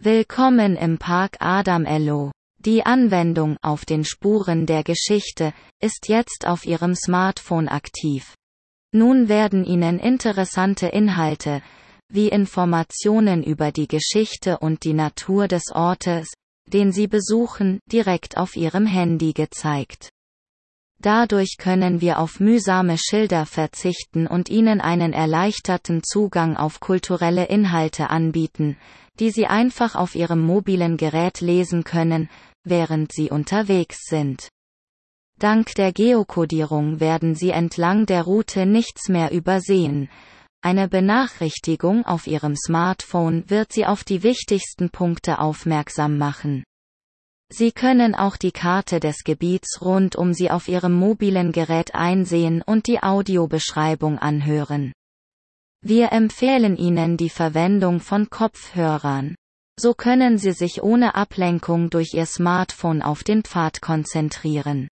Willkommen im Park Adam Elo. Die Anwendung auf den Spuren der Geschichte ist jetzt auf Ihrem Smartphone aktiv. Nun werden Ihnen interessante Inhalte, wie Informationen über die Geschichte und die Natur des Ortes, den Sie besuchen, direkt auf Ihrem Handy gezeigt. Dadurch können wir auf mühsame Schilder verzichten und Ihnen einen erleichterten Zugang auf kulturelle Inhalte anbieten, die Sie einfach auf Ihrem mobilen Gerät lesen können, während Sie unterwegs sind. Dank der Geokodierung werden Sie entlang der Route nichts mehr übersehen. Eine Benachrichtigung auf Ihrem Smartphone wird Sie auf die wichtigsten Punkte aufmerksam machen. Sie können auch die Karte des Gebiets rund um Sie auf Ihrem mobilen Gerät einsehen und die Audiobeschreibung anhören. Wir empfehlen Ihnen die Verwendung von Kopfhörern. So können Sie sich ohne Ablenkung durch Ihr Smartphone auf den Pfad konzentrieren.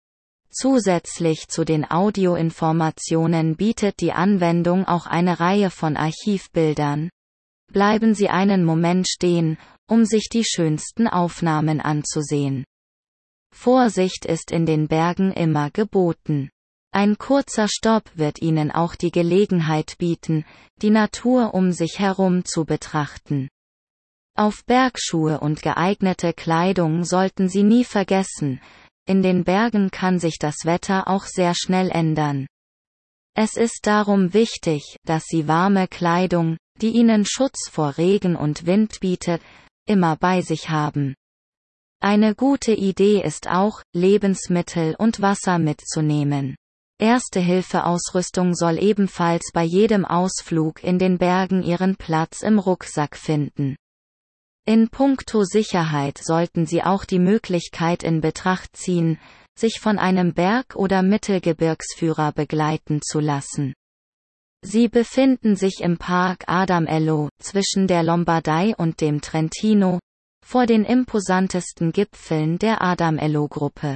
Zusätzlich zu den Audioinformationen bietet die Anwendung auch eine Reihe von Archivbildern. Bleiben Sie einen Moment stehen, um sich die schönsten Aufnahmen anzusehen. Vorsicht ist in den Bergen immer geboten. Ein kurzer Stopp wird Ihnen auch die Gelegenheit bieten, die Natur um sich herum zu betrachten. Auf Bergschuhe und geeignete Kleidung sollten Sie nie vergessen, in den Bergen kann sich das Wetter auch sehr schnell ändern. Es ist darum wichtig, dass Sie warme Kleidung, die Ihnen Schutz vor Regen und Wind bietet, immer bei sich haben. Eine gute Idee ist auch, Lebensmittel und Wasser mitzunehmen. Erste-Hilfe-Ausrüstung soll ebenfalls bei jedem Ausflug in den Bergen ihren Platz im Rucksack finden. In puncto Sicherheit sollten Sie auch die Möglichkeit in Betracht ziehen, sich von einem Berg- oder Mittelgebirgsführer begleiten zu lassen. Sie befinden sich im Park Adam Elo, zwischen der Lombardei und dem Trentino, vor den imposantesten Gipfeln der Adam Elo-Gruppe.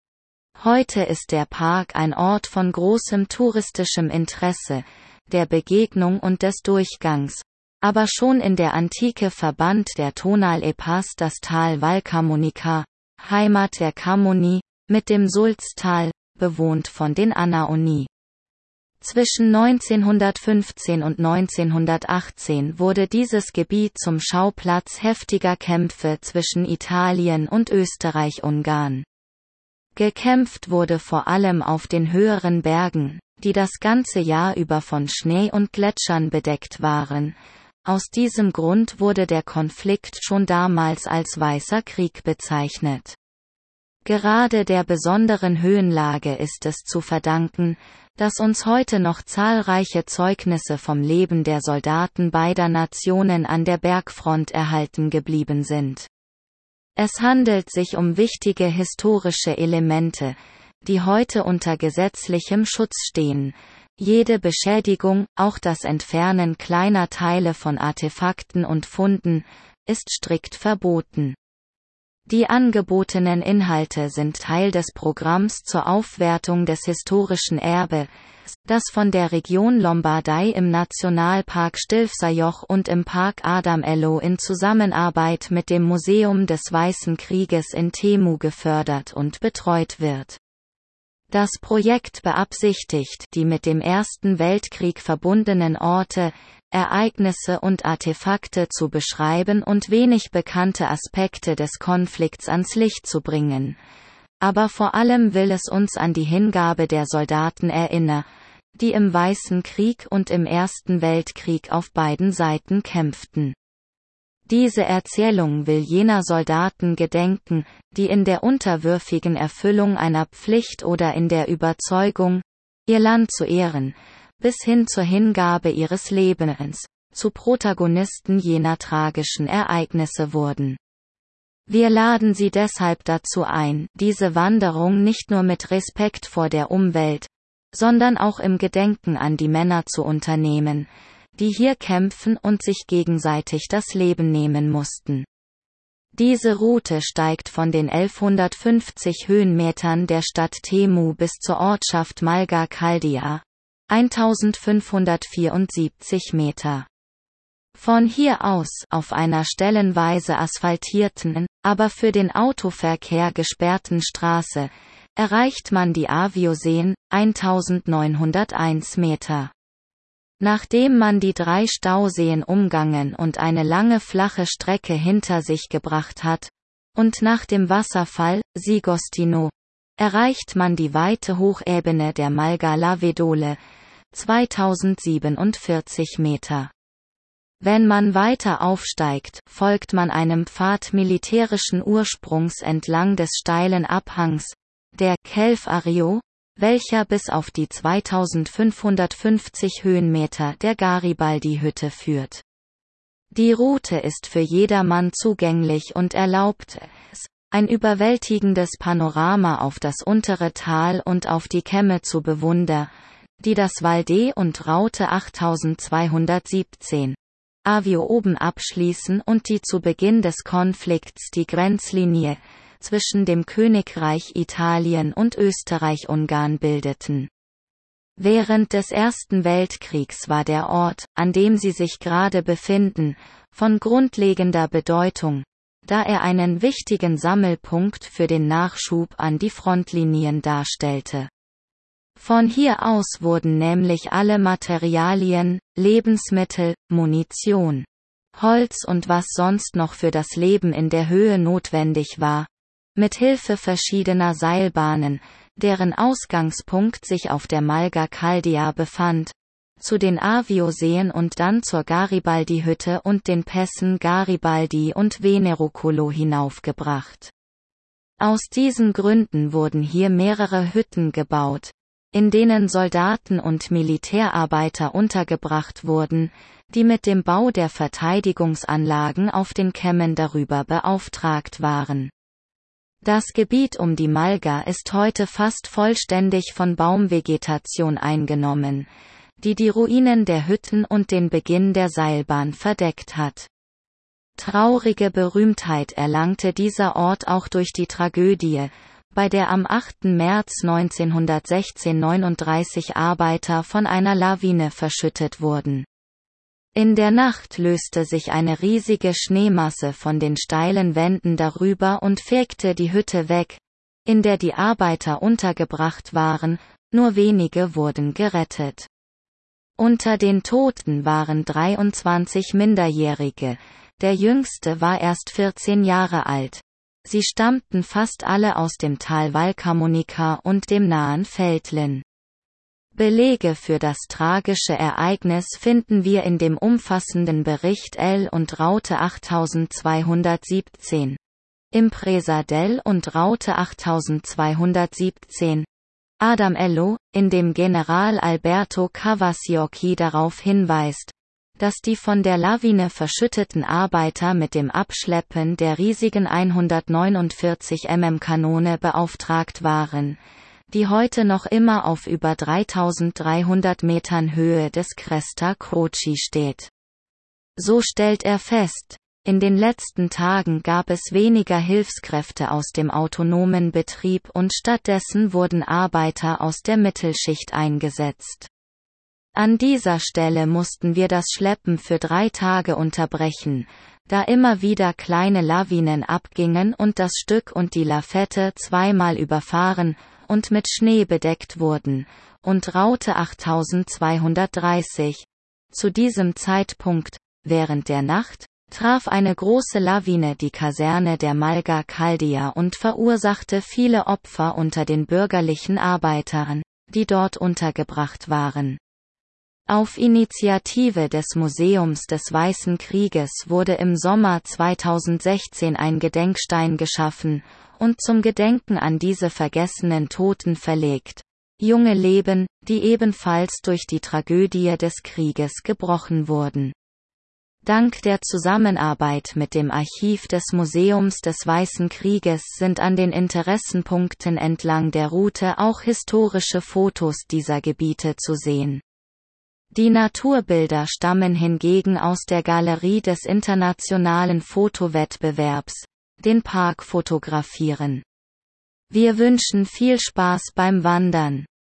Heute ist der Park ein Ort von großem touristischem Interesse, der Begegnung und des Durchgangs, aber schon in der Antike verband der Tonal-Epas das Tal Val Camonica, Heimat der Cammoni, mit dem Sulztal, bewohnt von den Anaoni. Zwischen 1915 und 1918 wurde dieses Gebiet zum Schauplatz heftiger Kämpfe zwischen Italien und Österreich-Ungarn. Gekämpft wurde vor allem auf den höheren Bergen, die das ganze Jahr über von Schnee und Gletschern bedeckt waren. Aus diesem Grund wurde der Konflikt schon damals als Weißer Krieg bezeichnet. Gerade der besonderen Höhenlage ist es zu verdanken, dass uns heute noch zahlreiche Zeugnisse vom Leben der Soldaten beider Nationen an der Bergfront erhalten geblieben sind. Es handelt sich um wichtige historische Elemente, die heute unter gesetzlichem Schutz stehen. Jede Beschädigung, auch das Entfernen kleiner Teile von Artefakten und Funden, ist strikt verboten. Die angebotenen Inhalte sind Teil des Programms zur Aufwertung des historischen Erbes, das von der Region Lombardei im Nationalpark Stilfser-Joch und im Park Adam Elo in Zusammenarbeit mit dem Museum des Weißen Krieges in Temu gefördert und betreut wird. Das Projekt beabsichtigt, die mit dem Ersten Weltkrieg verbundenen Orte, Ereignisse und Artefakte zu beschreiben und wenig bekannte Aspekte des Konflikts ans Licht zu bringen. Aber vor allem will es uns an die Hingabe der Soldaten erinnern, die im Weißen Krieg und im Ersten Weltkrieg auf beiden Seiten kämpften. Diese Erzählung will jener Soldaten gedenken, die in der unterwürfigen Erfüllung einer Pflicht oder in der Überzeugung, ihr Land zu ehren, bis hin zur Hingabe ihres Lebens, zu Protagonisten jener tragischen Ereignisse wurden. Wir laden Sie deshalb dazu ein, diese Wanderung nicht nur mit Respekt vor der Umwelt, sondern auch im Gedenken an die Männer zu unternehmen, die hier kämpfen und sich gegenseitig das Leben nehmen mussten. Diese Route steigt von den 1150 Höhenmetern der Stadt Temu bis zur Ortschaft Malga Kaldia, 1574 Meter. Von hier aus, auf einer stellenweise asphaltierten, aber für den Autoverkehr gesperrten Straße, erreicht man die Avioseen, 1901 Meter. Nachdem man die 3 Stauseen umgangen und eine lange flache Strecke hinter sich gebracht hat, und nach dem Wasserfall, Sigostino, erreicht man die weite Hochebene der Malga-Lavedole, 2047 Meter. Wenn man weiter aufsteigt, folgt man einem Pfad militärischen Ursprungs entlang des steilen Abhangs, der Calvario, welcher bis auf die 2550 Höhenmeter der Garibaldi-Hütte führt. Die Route ist für jedermann zugänglich und erlaubt es, ein überwältigendes Panorama auf das untere Tal und auf die Kämme zu bewundern, die das Val d'E und Route 8217 Avio oben abschließen und die zu Beginn des Konflikts die Grenzlinie zwischen dem Königreich Italien und Österreich-Ungarn bildeten. Während des Ersten Weltkriegs war der Ort, an dem sie sich gerade befinden, von grundlegender Bedeutung, da er einen wichtigen Sammelpunkt für den Nachschub an die Frontlinien darstellte. Von hier aus wurden nämlich alle Materialien, Lebensmittel, Munition, Holz und was sonst noch für das Leben in der Höhe notwendig war, mit Hilfe verschiedener Seilbahnen, deren Ausgangspunkt sich auf der Malga Caldia befand, zu den Avioseen und dann zur Garibaldi-Hütte und den Pässen Garibaldi und Venerocolo hinaufgebracht. Aus diesen Gründen wurden hier mehrere Hütten gebaut, in denen Soldaten und Militärarbeiter untergebracht wurden, die mit dem Bau der Verteidigungsanlagen auf den Kämmen darüber beauftragt waren. Das Gebiet um die Malga ist heute fast vollständig von Baumvegetation eingenommen, die die Ruinen der Hütten und den Beginn der Seilbahn verdeckt hat. Traurige Berühmtheit erlangte dieser Ort auch durch die Tragödie, bei der am 8. März 1916 39 Arbeiter von einer Lawine verschüttet wurden. In der Nacht löste sich eine riesige Schneemasse von den steilen Wänden darüber und fegte die Hütte weg, in der die Arbeiter untergebracht waren, nur wenige wurden gerettet. Unter den Toten waren 23 Minderjährige, der jüngste war erst 14 Jahre alt. Sie stammten fast alle aus dem Tal Valcamonica und dem nahen Veltlin. Belege für das tragische Ereignis finden wir in dem umfassenden Bericht L und Route 8217. Impresa del und Route 8217. Adam Ello, in dem General Alberto Cavaciocchi darauf hinweist, dass die von der Lawine verschütteten Arbeiter mit dem Abschleppen der riesigen 149 mm Kanone beauftragt waren, die heute noch immer auf über 3300 Metern Höhe des Cresta Croci steht. So stellt er fest, in den letzten Tagen gab es weniger Hilfskräfte aus dem autonomen Betrieb und stattdessen wurden Arbeiter aus der Mittelschicht eingesetzt. An dieser Stelle mussten wir das Schleppen für 3 Tage unterbrechen, da immer wieder kleine Lawinen abgingen und das Stück und die Lafette zweimal überfahren und mit Schnee bedeckt wurden, und Route 8230. Zu diesem Zeitpunkt, während der Nacht, traf eine große Lawine die Kaserne der Malga Caldia und verursachte viele Opfer unter den bürgerlichen Arbeitern, die dort untergebracht waren. Auf Initiative des Museums des Weißen Krieges wurde im Sommer 2016 ein Gedenkstein geschaffen und zum Gedenken an diese vergessenen Toten verlegt. Junge Leben, die ebenfalls durch die Tragödie des Krieges gebrochen wurden. Dank der Zusammenarbeit mit dem Archiv des Museums des Weißen Krieges sind an den Interessenpunkten entlang der Route auch historische Fotos dieser Gebiete zu sehen. Die Naturbilder stammen hingegen aus der Galerie des internationalen Fotowettbewerbs, den Park fotografieren. Wir wünschen viel Spaß beim Wandern.